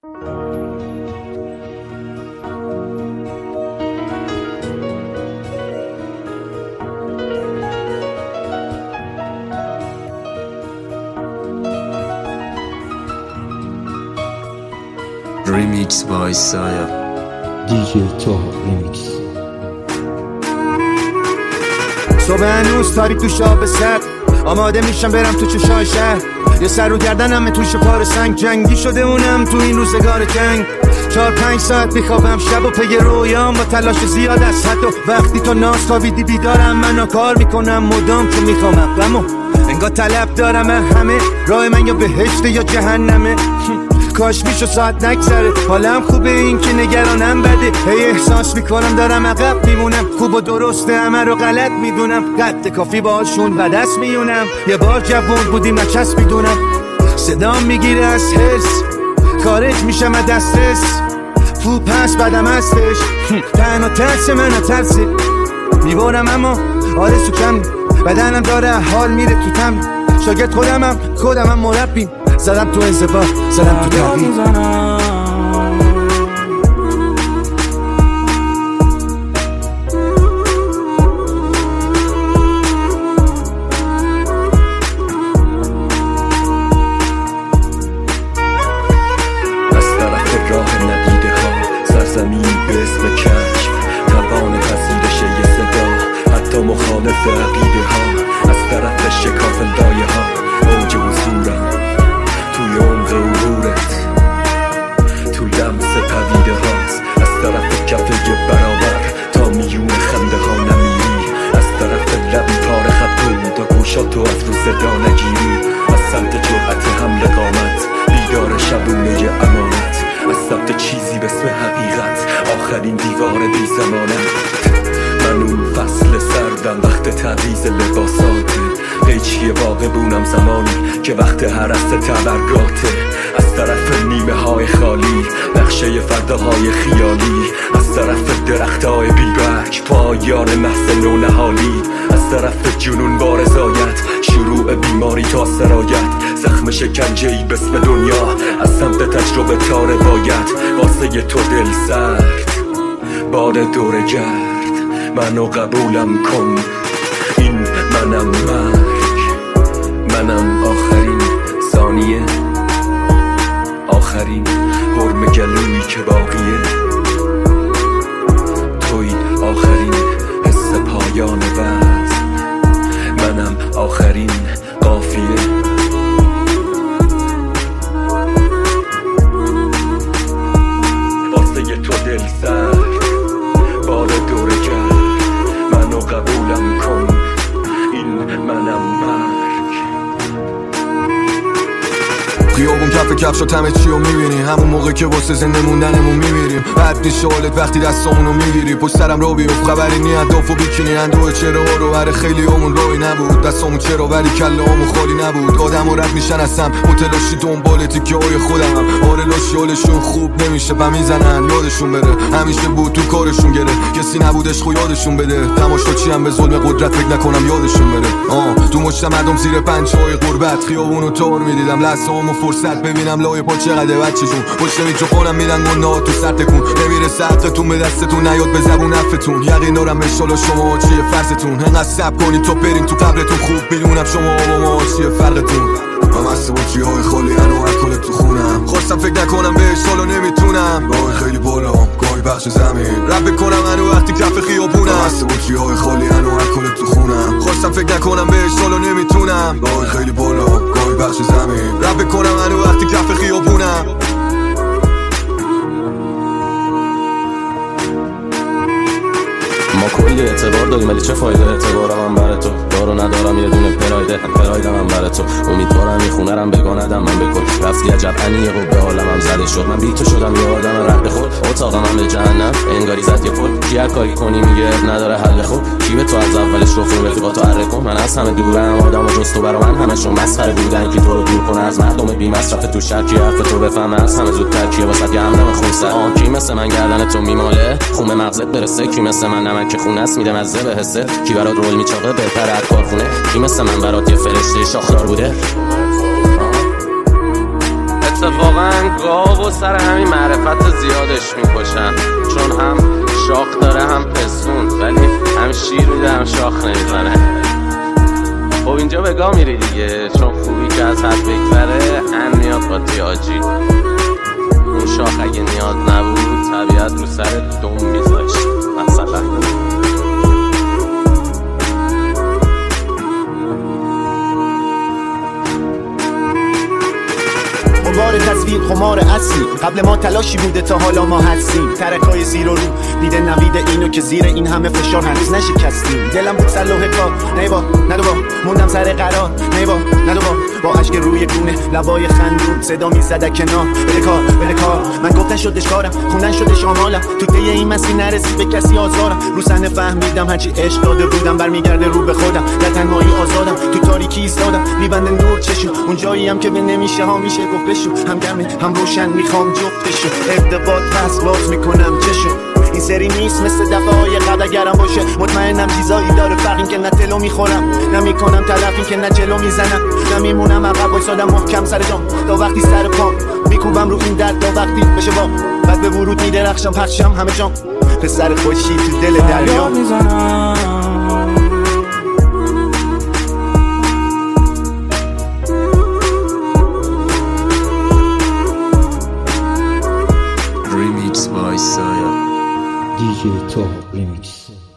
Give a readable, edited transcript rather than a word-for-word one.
Remix by Saya DJ Toha Remix. صبح هنوز تاریک تو شاب سرد، آماده میشم برم تو چشای شهر. یه سر رو گردنم توش پار سنگ، جنگی شده اونم تو این روزگار جنگ. 4-5 ساعت میخوابم شب و پی رویام با تلاش زیاد از حد. و وقتی تو ناز خوابیدی بیدارم، منو کار میکنم مدام که میخوامم غمو انگار طلب دارم. همه راه من یا بهشت یا جهنمه. کاش میشو ساعت نگذره، حالم خوبه این که نگرانم بده. هی احساس میکنم دارم عقب میمونم، خوب و درسته همه رو غلط میدونم. قد کافی باشون به دست میونم، یه بار جوون بودیم نچست میدونم. صدام میگیره از حس، خارج میشم از دسترس. خوب هست بدم هستش، تنها ترس من ترسه میبارم اما آرزو کم. بدنم داره حال میره تو تم. شاگرد خودمم مربیم. زدم تو انزبا، زدم تو تغییر. از طرف راه ندیده ها، سرزمین به اسم کشف، توان پذیرش یه صدا، حتی مخالف عقیده ها. از طرف شکاف لایه ها، اوج حضورم توی عمق عبورت، تو لمس پدیده هاست. از طرف کفه برابر تا میون خنده ها نمیری. از طرف لبی پاره خطون تا گوشاتو از رو صدا نگیری. از سمت جرأت حمل قامت، بیدار شبونه امانت. از سمت چیزی به اسم حقیقت، آخرین دیوار بی زمانت. من اون فصل سردم، وقت تبریز لباساته. قیچی واقع بونم زمانی که وقت هرست تبرگاته. از طرف نیمه های خالی، نقشه فرداهای خیالی. از طرف درخت های بیبرگ، پایان محض نونهالی. از طرف جنون با رضایت، شروع بیماری تا سرایت. زخم شکنجه‌ای به اسم دنیا، از سمت تجربه تا روایت. واسه تو دل سرد، بار دور گرد. منو قبولم کن، این منم مرگ. منم آخرین ثانیه، آخرین حرم گلویی که باقیه. توی آخرین حس پایان وزن، منم آخرین قافیه. واسه تو دل سرد، بار دور گرد. منو قبولم کن، این منم مرگ. خیابون کف کفشات همه چی رو میبینی، همون موقع که واسه زنده موندنمون میمیریم. حد نیست شغلت وقتی دستامونو میگیری. پشت سرم رو بیفت خبری نی اهداف و بیکینی. اندوه چرا رو هر خیلی همون روی نبود. دستامون چرا ولی کله همون خالی نبود. آدم و رد میشن از هم، هتلاشی دنبال تیکه های خودم هم. آره لاشی حالشون خوب نمیشه و میزنن یادشون بره. همیشه بود تو کارشون گره، کسی نبودش خو یادشون بده. تماشا چی هم به ظلم قدرت، فکر نکنم یادشون بره. تو مجتمعم زیر پنجه‌های غربت، خیابونو تار میدیدم لحظه‌امو فرصت ببینم لای پا چقدر بچه‌شون. پشت میکروفونم میدن گناه تو سر تکون. نمیرسه حقتون به دستتون، نیاد به زبون عفتون. یقین دارم انشالله شما چیه فرضتون. انقدر صبر کنید تا برین تو قبرتون. خوب میدونم شما با ما چیه فرقتون. من مست با چیهای خالی هنو الکل تو خونم. خواستم فکر نکنم بهش حالا نمیتونم. گاهی خیلی بالا، گاهی بخش زمین. رب بکنم هنو وقتی کف خیابونم. من مست با چیهای خالی هنو الکل تو خونم. خواستم فکر نکنم بهش حالا نمیتونم. گاهی خیلی بالا، گاهی بخش زمین. رب بکنم هنو وقتی کف خیابونم. ما کلی اعتبار داریم ولی چه فایده اعتبارم هم برای تو. دارو ندارم یه دونه پرایدم هم برای تو. امیدوارم این خونه رم بگاندم من بکن. رفتی عجب انیق و به عالمم زده شد. من بی تو شدم یه آدم رد خود. اتاقم هم به جهنم انگاری زد یه پل. کی هر کاری کنی میگه نداره حل خوب. کی به تو از اولش رفت رفیقاتو اره کن. من از همه دورم، آدم و جز تو برا من همشون مسخره بودن. کی تو رو دور کنه از مردم بی مصرف تو شهر. کی حرف تو بفهمه از همه زودتر. کی واسه گمرم خونسر. کی مثل من گردن تو میماله خون مغزت برسه. کی مثل من نمک خونه است میده مزه به حسه. کی برات رول میچاقه بهتر از کارخونه. کی مثل من برات یه فرشته شاخدار بوده. اتفاقا گاو و سر همین معرفت زیادش میکشن، چون هم شاخ داره هم پستون، ولی هم شیر میده هم شاخ نمیزنه. خب اینجا به گاه میری دیگه، چون خوبی که از حد بگذره ان میاد با تیاجی. اون شاخ اگه نیاز نبود طبیعت رو سر دم میذاشت مثلا. قمار تصویر خمار اصلی، قبل ما تلاشی بوده تا حالا ما هستیم. ترکای زیر و رو دیده نویده اینو که زیر این همه فشار هنوز نشکستیم. دلم بود صلاح کار نیوا ندوا، موندم سر قرار نیوا ندوا، با اشک روی گونه لبای خندون صدا میزد کنار بده کار. من گفتن شدش کارم، خوندن شدش آمالم، تو طی این مسیر نرسید به کسی آزارم. رو صحنه فهمیدم هرچی عشق داده بودم برمیگرده رو به خودم. در تنهایی آزادم، تو تاریکی ایستادم میبنده نور چشم. اون جاییم که به نمیشه ها میشه گفت بشو، هم گرمه هم روشن میخوام جفتشو. ارتباط پس باز میکنم چشو، این سری نیست مثل دفعه های قبل. اگرم باشه مطمئنم چیزایی داره فرق، این که نه تلو میخورم نمیکنم تلف، این که نه جلو میزنم نمیمونم عقب. وایسادم محکم سر جام تا وقتی سر پام میکوبم رو این درد، تا وقتی بشه با بعد به ورود میدرخشم پخشم همه جام. پسر خوشی تو دل دریا Remix by Saya. DJ Toho Remix.